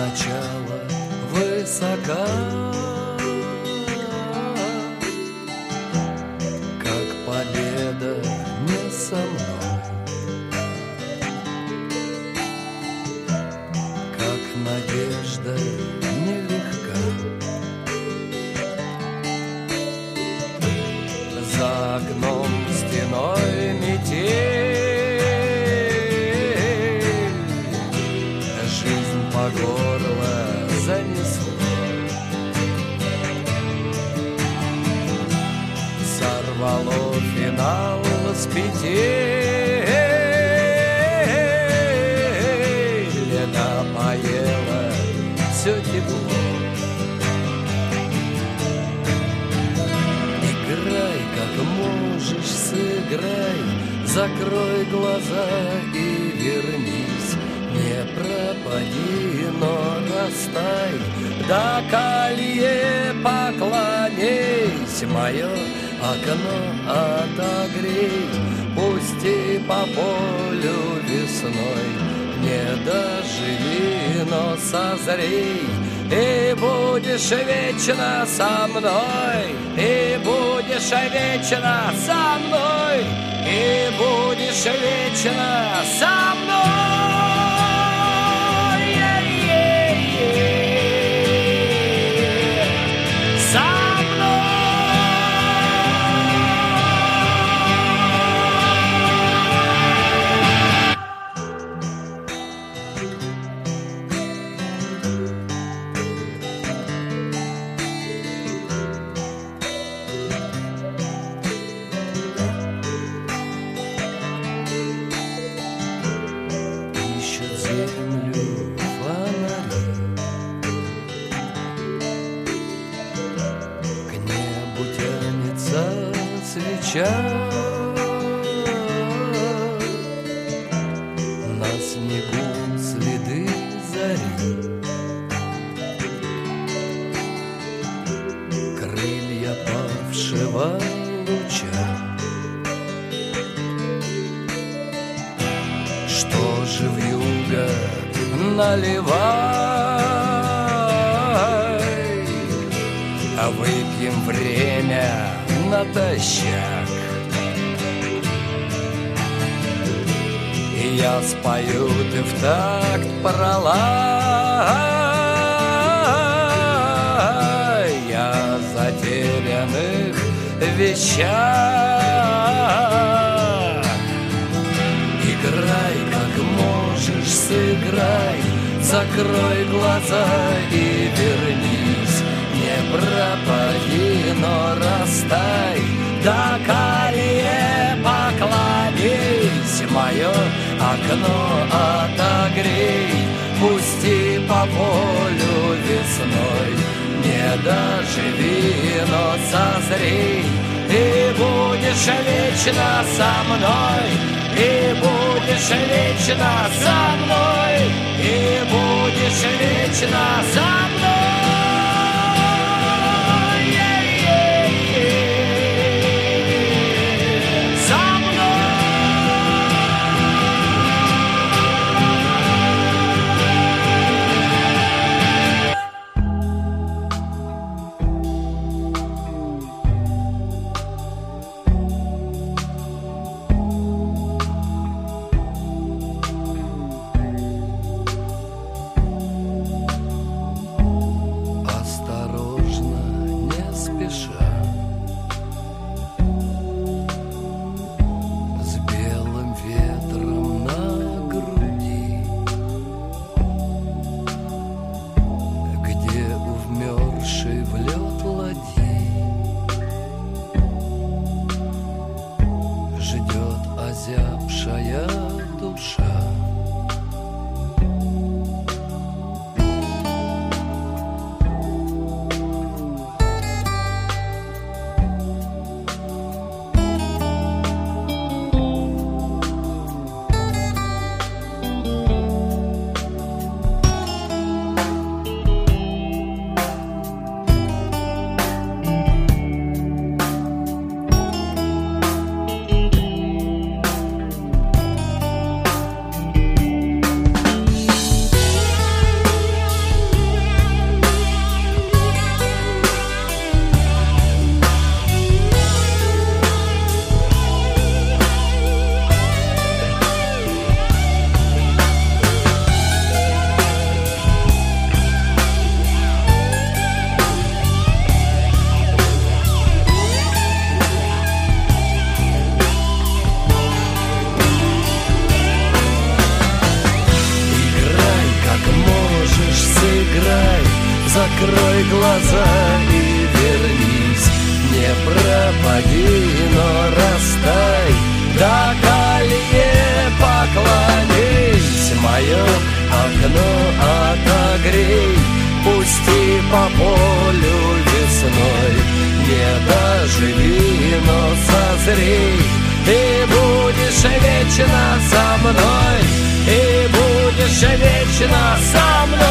начала высока, как победа не со мной, как надежда нелегка. За окном стеной метель, жизнь по горло занесло. Сорвало финал с петель, напоело все тепло. Играй, как можешь, сыграй, закрой глаза и вернись. Не пропади, но достай, до колье поклонись. Мое окно отогрей, пусти по полю весной. Не доживи, но созрей, и будешь вечно со мной, и будешь вечно со мной, и будешь вечно со мной. На снегу следы зари, крылья павшего луча. Что же вьюга, наливай, а выпьем время натощак. И я спою, ты в такт пролай, я затерянных вещах. Играй, как можешь, сыграй, закрой глаза и вернись. Не пропади, но растай, до колье поклонись. Мое окно отогрей, пусти по полю весной. Не доживи, но созрей, и будешь вечно со мной, и будешь вечно со мной, и будешь вечно со мной. сыграй, закрой глаза и вернись. Не пропади, но растай, до колье поклонись. Мое окно отогрей, пусти по полю весной. Не доживи, но созрей, и будешь вечно со мной, и будешь вечно со мной.